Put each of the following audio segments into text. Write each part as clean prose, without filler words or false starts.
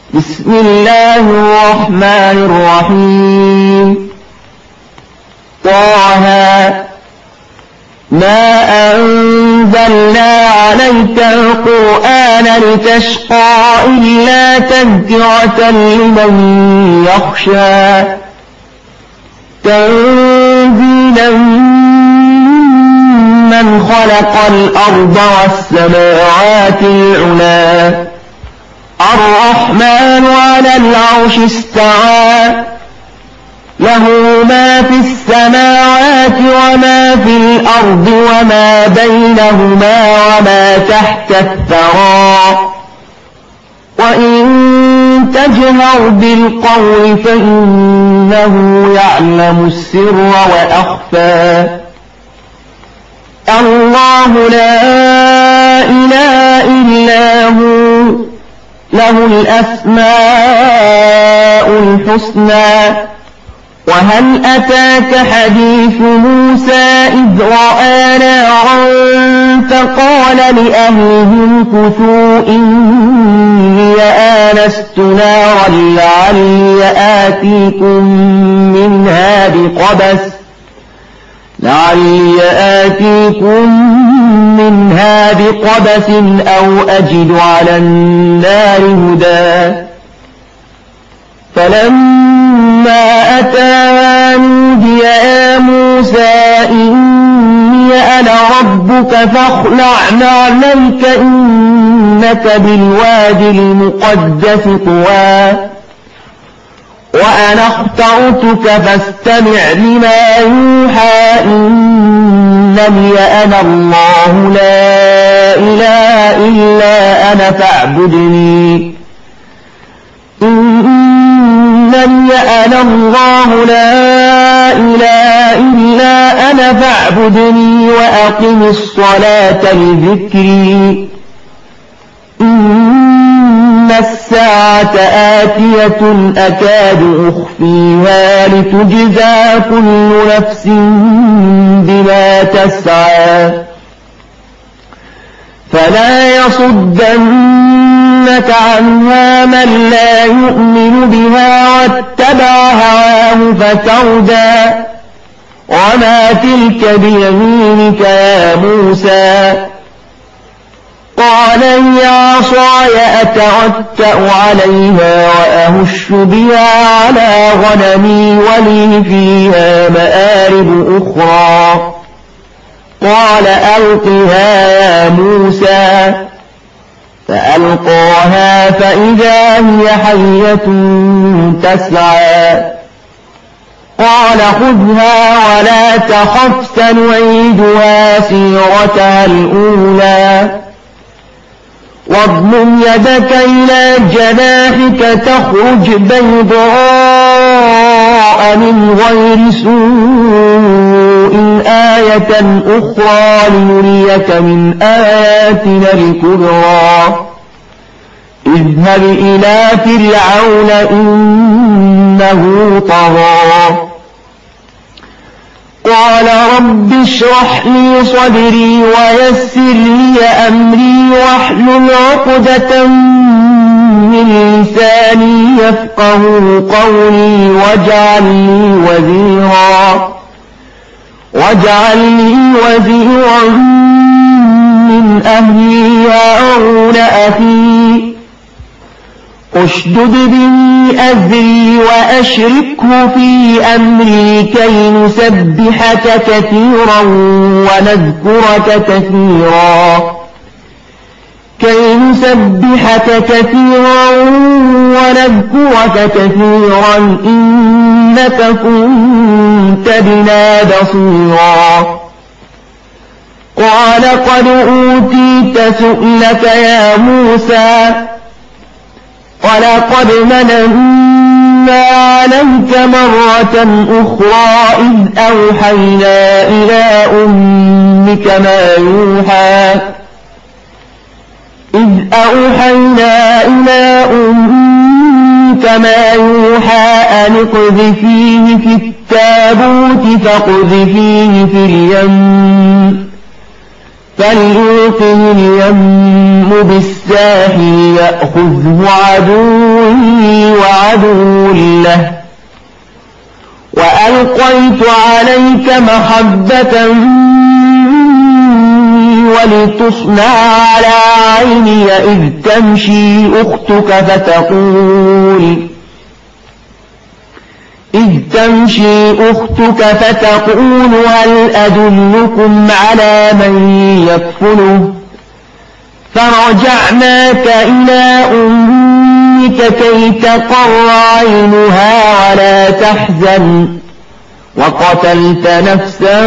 بسم الله الرحمن الرحيم. طه ما أنزلنا عليك القرآن لتشقى إلا تذكرة لمن يخشى تنزيلا من خلق الأرض والسماوات العلى الرحمن على العرش استوى له ما في السماوات وما في الأرض وما بينهما وما تحت الثرى وإن تجهر بالقول فإنه يعلم السر وأخفى الله لا إله إلا هو له الأسماء الحسنى. وهل أتاك حديث موسى إذ رأى نارا فقال لأهلهم كثوا إني آنست نارا لعلي آتيكم منها بقبس أو أجد على النار هدى. فلما أتاها نودي يا موسى إني أنا ربك فاخلع نعليك إنك بالوادي المقدس طوى وأنا اخترتك فاستمع لما يوحى إنني أنا الله لا إله إلا أنا فاعبدني إنني أنا الله لا إله إلا أنا فاعبدني وأقم الصلاة لذكري إن الساعة آتية أكاد أخفيها لتجزى كل نفس بما تسعى فلا يصدنك عنها من لا يؤمن بها واتبع هواه فتردى. وما تلك بيمينك يا موسى؟ قال هي عصاي أتوكأ عليها وأهش بها على غنمي ولي فيها مآرب أخرى. قال ألقها يا موسى فألقاها فإذا هي حية تسعى. قال خذها ولا تخف سنعيدها سيرتها الأولى واضمم يدك إلى جناحك تخرج بيضاء من غير سوء آية أخرى لنريك من آياتنا الكبرى. اذهب إلى فرعون إنه طغى. قال رب اشرح لي صدري ويسر لي أمري واحلل عقدة من لساني يفقهوا قولي واجعل لي وزيرا من أهلي هارون أخي اشدد به أزري وأشركه في أمري كي نسبحك كثيرا ونذكرك كثيرا إنك كنت بنا بصيرا. قال قد أوتيت سؤلك يا موسى ولقد مننا عليك مرة أخرى إذ أوحينا إلى أمك ما يوحى أن اقذفيه في التابوت فاقذفيه في اليم فليلقه اليم بالساحل يأخذه عدوي وعدو له وألقيت عليك محبة ولتصنع على عيني إذ تمشي أختك فتقول هل أدلكم على من يكفله فرجعناك إلى أمك كي تقر عينها ولا تحزن وقتلت نفسا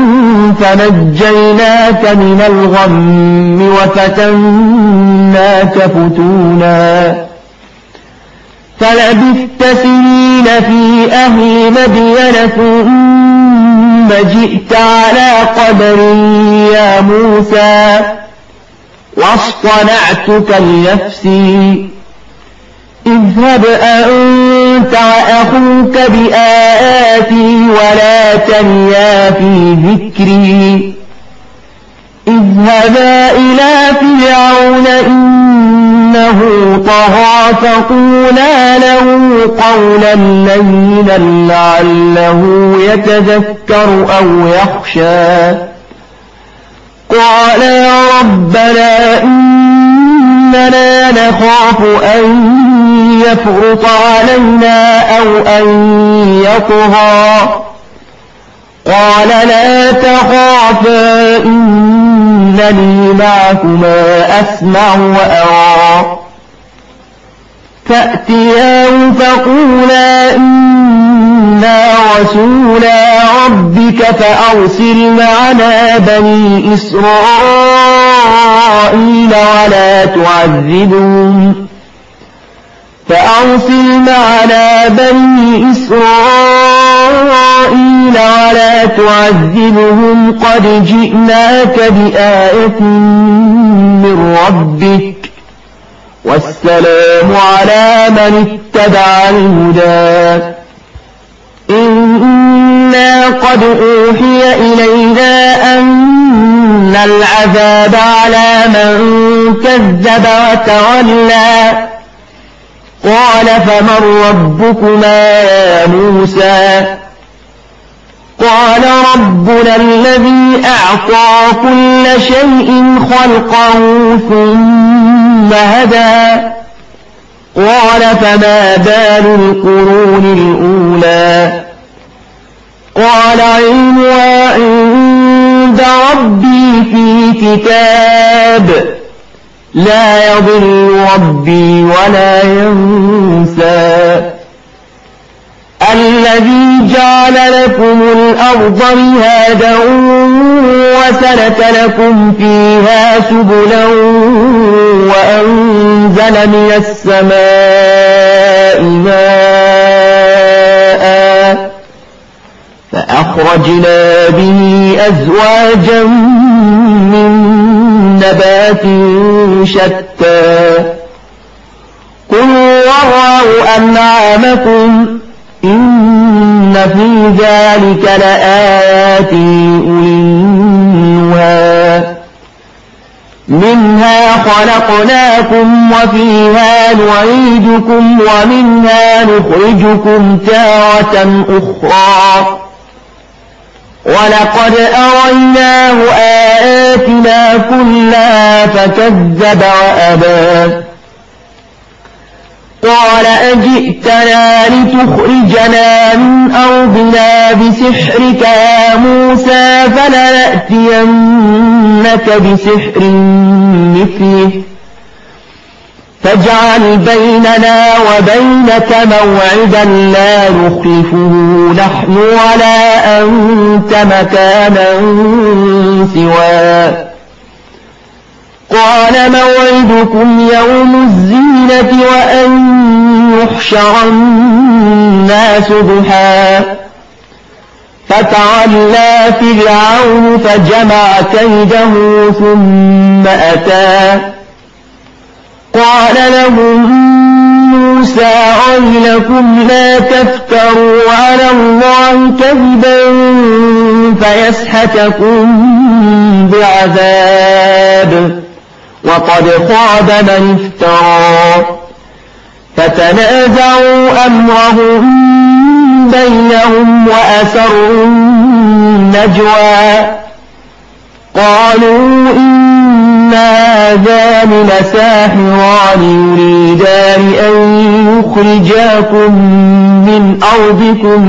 فنجيناك من الغم وفتناك فتونا فلبثت سنين في أهل مدين ثم جئت على قدر يا موسى واصطنعتك لنفسي اذهب أنت وأخوك بآياتي ولا تنيا في ذكري اذهبا إلى فرعون إنه طغى فقولا له قولا لينا لعله يتذكر أو يخشى قال يا ربنا إننا نخاف أن يفرط علينا أو أن يطغى قال لا تخافا إنني معكما أسمع وأرى فأتياه فقولا إنا رسولا ربك فأرسل معنا بني إسرائيل ولا تعذبهم قد جئناك بآية من ربك والسلام على من اتبع الهدى إنا قد أوحي إلينا أن العذاب على من كذب وتولى قال فمن ربكما يا موسى قال ربنا الذي أعطى كل شيء خلقه ثم هدى قال فما بال القرون الأولى قال علمها عند ربي في كتاب لا يضل ربي ولا ينسى الذي جعل لكم الأرض مهادا وسلك لكم فيها سبلا وأنزل من السماء ماء فأخرجنا به أزواجا من نبات شتى كلوا وارعوا أنعامكم إن في ذلك لآيات لأولي النهى منها خلقناكم وفيها نعيدكم ومنها نخرجكم تارة أخرى ولقد أريناه آياتنا كلها فكذب وأبى قال أجئتنا لتخرجنا من أرضنا بسحرك يا موسى فلنأتينك بسحر مثله فاجعل بيننا وبينك موعدا لا نخلفه نحن ولا أنت مكانا سواه قال موعدكم يوم الزينة وأن يحشر الناس ضحى فتولى فرعون فجمع كيده ثم أتى قال لهم موسى موسى ويلكم لا تفتروا على الله كذبا فيسحتكم بعذاب وقد خاب من افترى فتنازعوا أمرهم بينهم وأسروا النجوى قالوا إن هذان لساحران يريدان أن يخرجاكم من أرضكم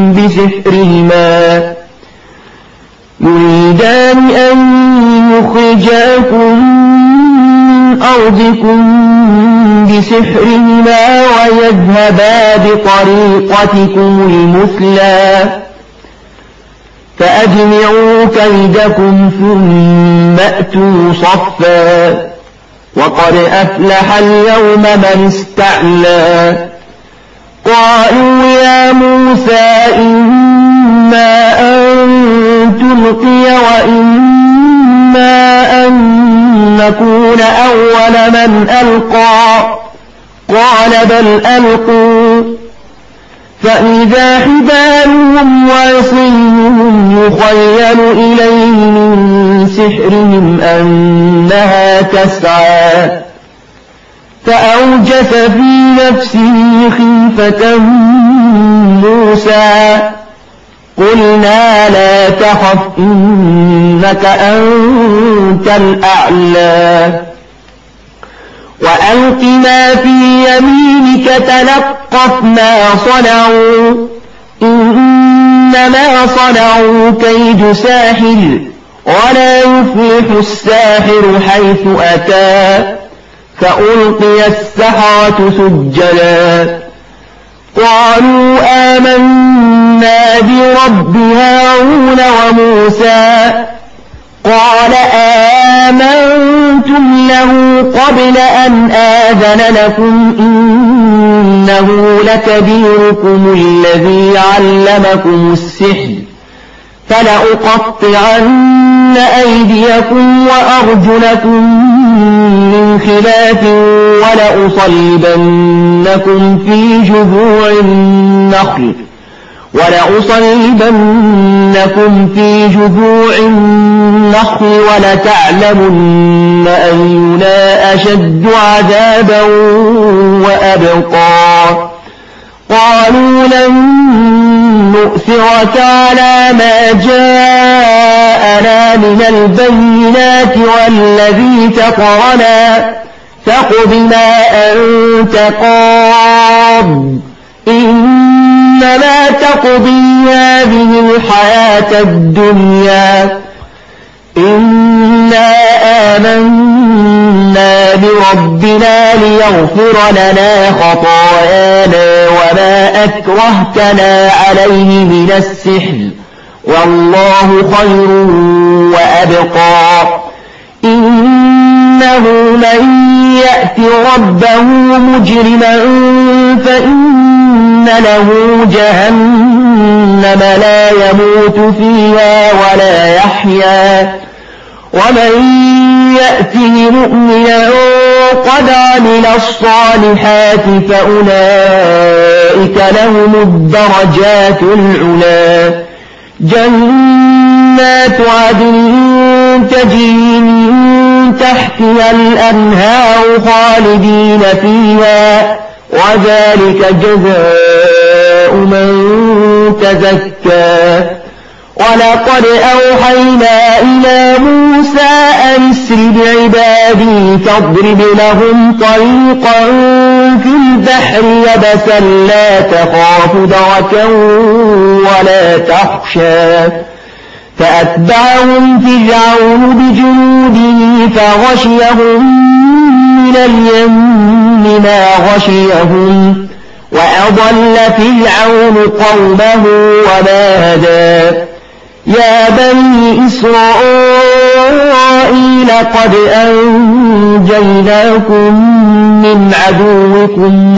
بسحرهما ويذهبا بطريقتكم المثلى فأجمعوا كيدكم ثم أتوا صفا وقد أفلح اليوم من استعلى قالوا يا موسى إما أن تلقي وإما أن نكون أول من ألقى قال بل ألقوا فإذا حبالهم وعصيهم يخيل إليه من سحرهم أنها تسعى فأوجس في نفسه خيفة موسى قلنا لا تخف إنك أنت الأعلى وألق ما في يمينك تلقف ما صنعوا إنما صنعوا كيد ساحر ولا يفلح الساحر حيث أتى فألقي السحرة سجدا قالوا آمنا برب هارون وموسى قال آمنتم له قبل أن آذن لكم إنه لكبيركم الذي علمكم السحر فلأقطعن أيديكم وأرجلكم من خلاف ولأصلبنكم في جذوع النخل ولتعلمن أينا أشد عذابا وأبقى قالوا لن نؤثرك على ما جاءنا من البينات والذي فطرنا فاقض ما أنت قاض إنما تقضي هذه الحياة الدنيا إنا آمنا بربنا ليغفر لنا خطايانا وما أكرهتنا عليه من السحر والله خير وأبقى إنه من يأت ربه مجرما فإن له جهنم لا يموت فيها ولا يحيا ومن يأته مؤمنا قد عمل الصالحات فأولئك لهم الدرجات العلى جنات عدن تجري من تحتها الأنهار خالدين فيها وذلك جزاء من تزكى ولقد أوحينا إلى موسى أن اسر بعبادي فاضرب لهم طريقا في البحر يبسا لا تخاف دركا ولا تخشى فأتبعهم فرعون بجنوده فغشيهم من اليم ما غشيهم وأضل فرعون قومه وما هدى يا بني إسرائيل قد أنجيناكم من عدوكم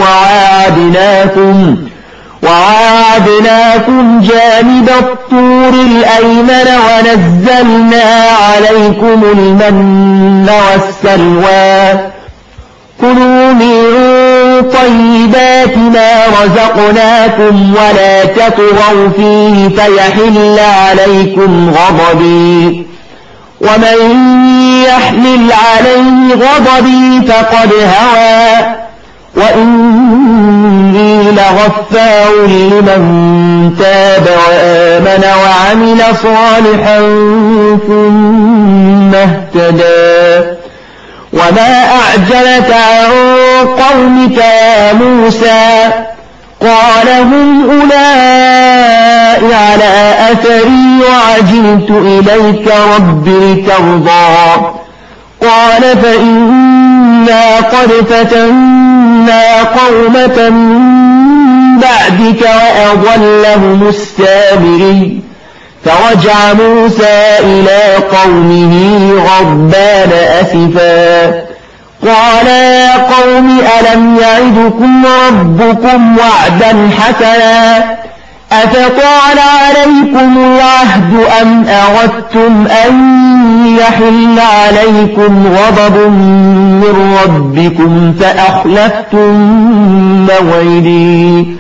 وواعدناكم جانب الطور الأيمن ونزلنا عليكم المن والسلوى كلوا من طيبات مما رزقناكم ولا تطغوا فيه فيحل عليكم غضبي ومن يحمل عليه غضبي فقد هوى وإني لغفار لمن تاب وآمن وعمل صالحا ثم اهتدى وما أعجلك عن قومك يا موسى قال هم أولئك على أثري وعجلت إليك رب لترضى قال فإنا قد فتنا قومك من بعدك وأضلهم السامري فرجع موسى إلى قومه غضبان أسفا قال يا قوم ألم يعدكم ربكم وعدا حسنا أفطال عليكم العهد أم أردتم أن يحل عليكم غضب من ربكم فأخلفتم موعدي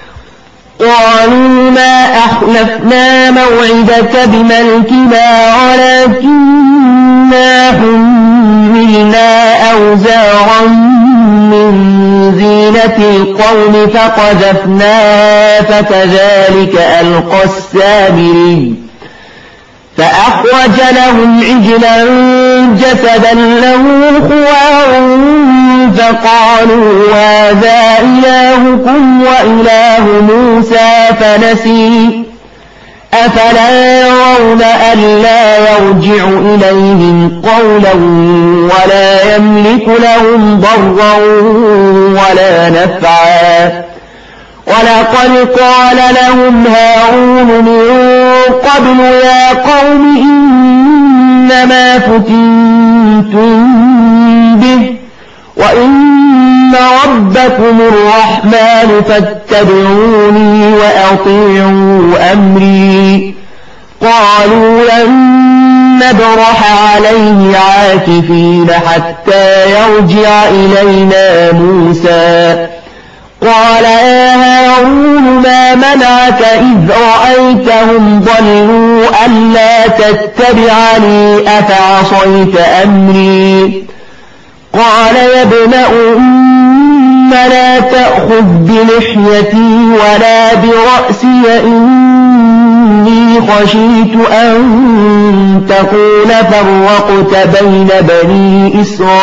قالوا ما أخلفنا موعدك بملكنا ولكننا حملنا أوزارا من زينة القوم فقذفناها فكذلك ألقى السامري فأخرج لهم عجلا جسدا له خوار فقالوا هذا إلهكم وإله موسى فنسي أفلا يرون ألا يرجع إليهم قولا ولا يملك لهم ضرا ولا نفعا ولقد قال لهم هارون من قبل يا قوم إنما فتنتم به وإن ربكم الرحمن فاتبعوني وأطيعوا أمري قالوا لن نبرح عليه عاكفين حتى يرجع إلينا موسى قال يا هارون ما منعك إذ رأيتهم ضلوا ألا تتبعني أفعصيت أمري قال يا ابن أم لا تأخذ بلحيتي ولا برأسي إني خشيت أن تقول فرقت بين بني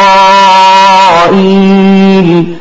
إسرائيل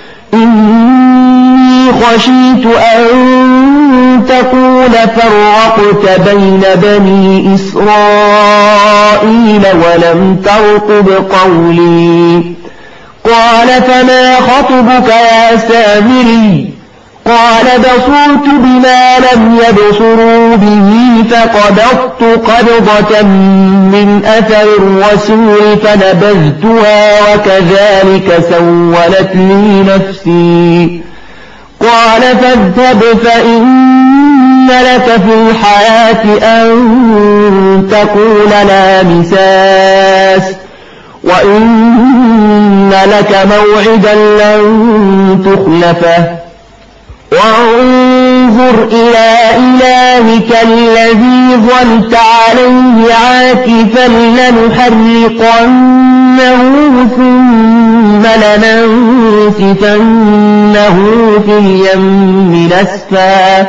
إني خشيت أن تقول فرقت بين بني إسرائيل ولم ترقب قولي قال فما خطبك يا سامري قال بصرت بما لم يبصروا به فقبضت قبضة من أثر الرسول فنبذتها وكذلك سولت لي نفسي قال فاذهب فإن لك في الحياة أن تقول لا مساس وإن لك موعدا لن تخلفه وانظر إلى إلهك الذي ظلت عليه عاكفا لنحرقنه ثم لننسفنه في اليم نسفا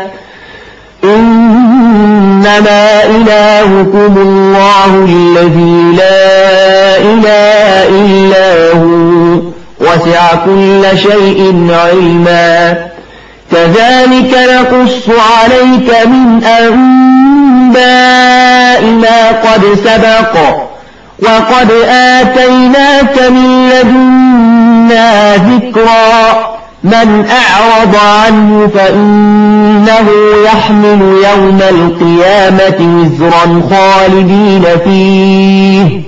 إنما إلهكم الله الذي لا إله إلا هو وسع كل شيء علما كذلك نقص عليك من أنباء ما قد سبق وقد آتيناك من لدنا ذكرا من أعرض عنه فإنه يحمل يوم القيامة وزرا خالدين فيه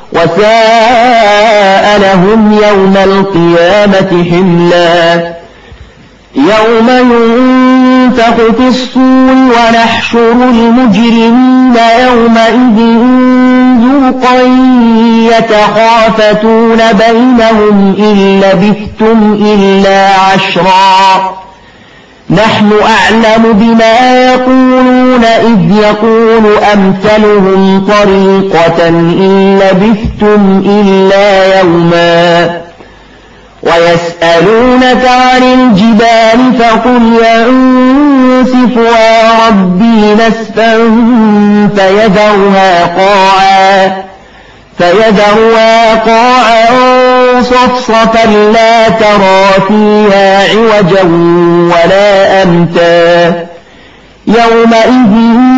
وساء لهم يوم القيامة حملا يوم ينفخ في الصور ونحشر المجرمين يومئذ زرقا يتخافتون بينهم إن لبثتم إلا عشرا نحن أعلم بما يقولون إذ يقول أمثلهم طريقة إن لبثتم إلا يوما ويسألونك عن الجبال فقل ينسفها ربي نسفا فيذرها قاعا صفصفا لا ترى فيها عوجا ولا أمتا يومئذ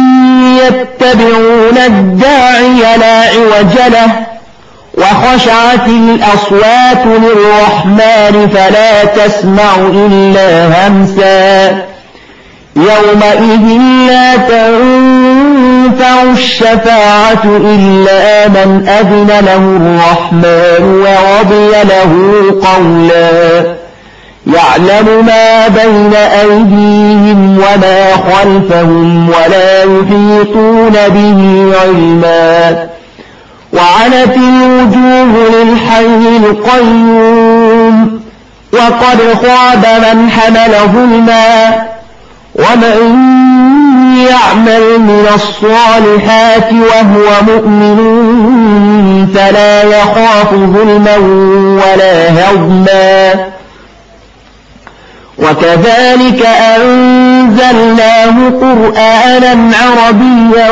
يتبعون الداعي لا عوج له وخشعت الأصوات للرحمن فلا تسمع إلا همسا يومئذ لا تنفع الشفاعة إلا من أذن له الرحمن ورضي له قولا يعلم ما بين أيديهم وما خلفهم ولا يحيطون به علما وعنت الوجوه للحي القيوم وقد خاب من حمل ظلما ومن يعمل من الصالحات وهو مؤمن فلا يخاف ظلما ولا هضما وكذلك أنزلناه قرآنا عربيا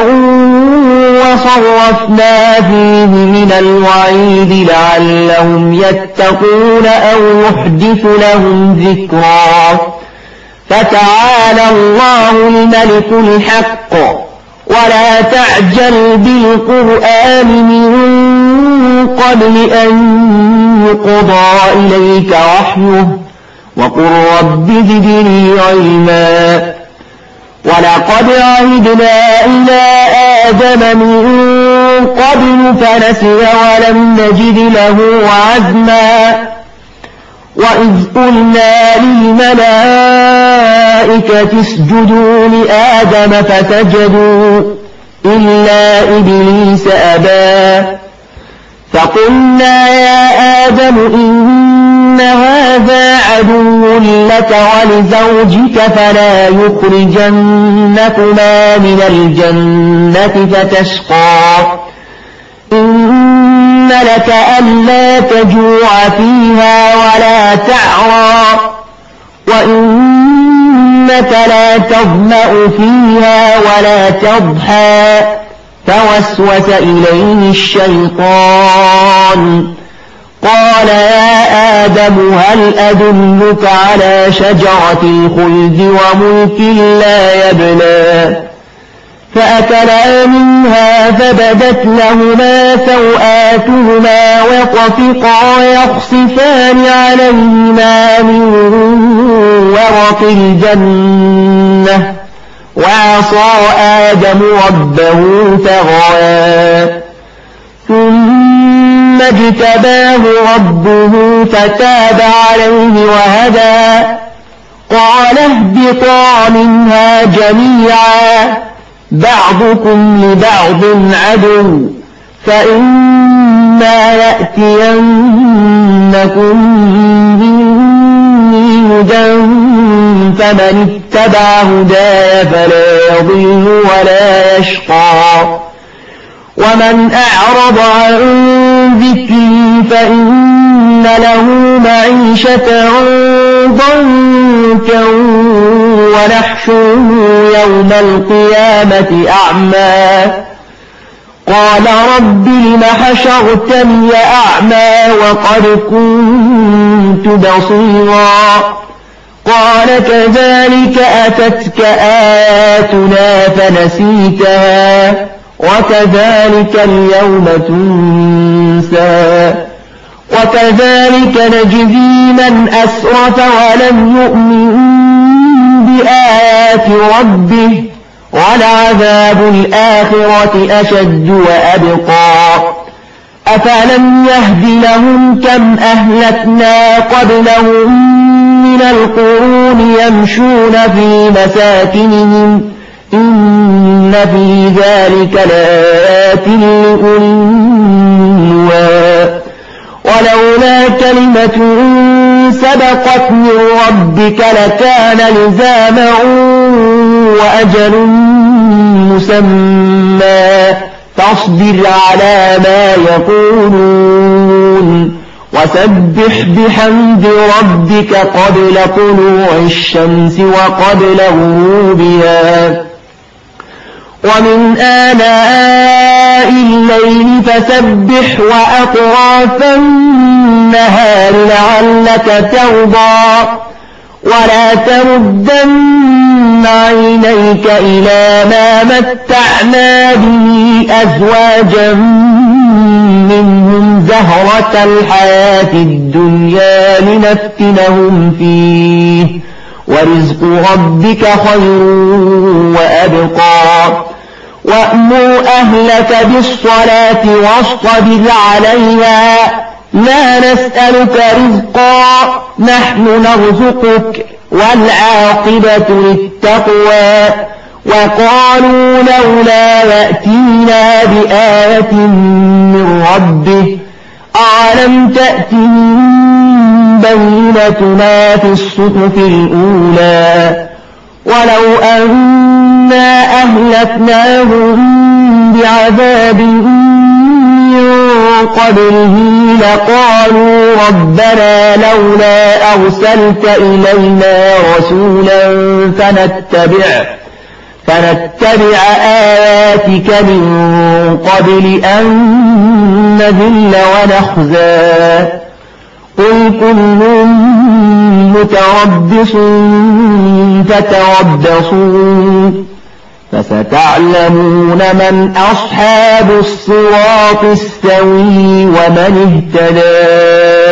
وصرفنا فيه من الوعيد لعلهم يتقون أو يحدث لهم ذكرا فتعالى الله الملك الحق ولا تعجل بالقرآن من قبل أن يقضى إليك وحيه وقل رب زدني علما ولقد عهدنا إلى آدم من قبل فنسي ولم نجد له عزما وإذ قلنا للملائكة اسجدوا لآدم فسجدوا إلا إبليس أبى فقلنا يا آدم إن هذا عدو لك ولزوجك فلا يخرجنكما من الجنة فتشقى إن لك ألا تجوع فيها ولا تعرى وإنك لا تظمأ فيها ولا تضحى فوسوس إليه الشيطان قال يا آدم هل أدلك على شجرة الخلد وملك لا يبلى فأكلا منها فبدت لهما سوآتهما وطفقا يخصفان عليهما من ورق الجنة وعصى آدم ربه فغوى ثم اجتباه ربه فتاب عليه وهدى قال اهبطا منها جميعا بعضكم لبعض عدو فإما يأتينكم مني هدى فمن اتبع هداي فلا يضل ولا يشقى ومن أعرض عن ذكري فإن له معيشة ضنكا ونحشره يوم القيامة أعمى قال رب لم حشرتني أعمى وقد كنت بصيرا قال كذلك أتتك آياتنا فنسيتها وكذلك اليوم تنسى وكذلك نجزي من أسرف ولم يؤمن بآيات ربه ولعذاب الآخرة أشد وأبقى أفلم يهد لهم كم أهلكنا قبلهم من القرون يمشون في مساكنهم إن إن في ذلك لآيات لأولي النهى ولولا كلمة سبقت من ربك لكان لزاما وأجل مسمى فاصبر على ما يقولون وسبح بحمد ربك قبل طلوع الشمس وقبل غروبها ومن آناء الليل فسبح وأطراف النهار لعلك ترضى ولا تمدن عينيك إلى ما متعنا به أزواجا منهم زهرة الحياة الدنيا لنفتنهم فيه ورزق ربك خير وأبقى وأمر أهلك بالصلاة واصطبر عليها لا نسألك رزقا نحن نرزقك والعاقبة للتقوى وقالوا لولا يأتينا بآية من ربه ألم تأتهم بينة ما في الصحف الأولى ولو أنا أهلكناهم بعذاب من قبله لقالوا ربنا لولا أرسلت إلينا رسولا فنتبع آياتك من قبل أن نذل ونخزى قل كل متربص فتربصوا فستعلمون من أصحاب الصراط السوي ومن اهتدى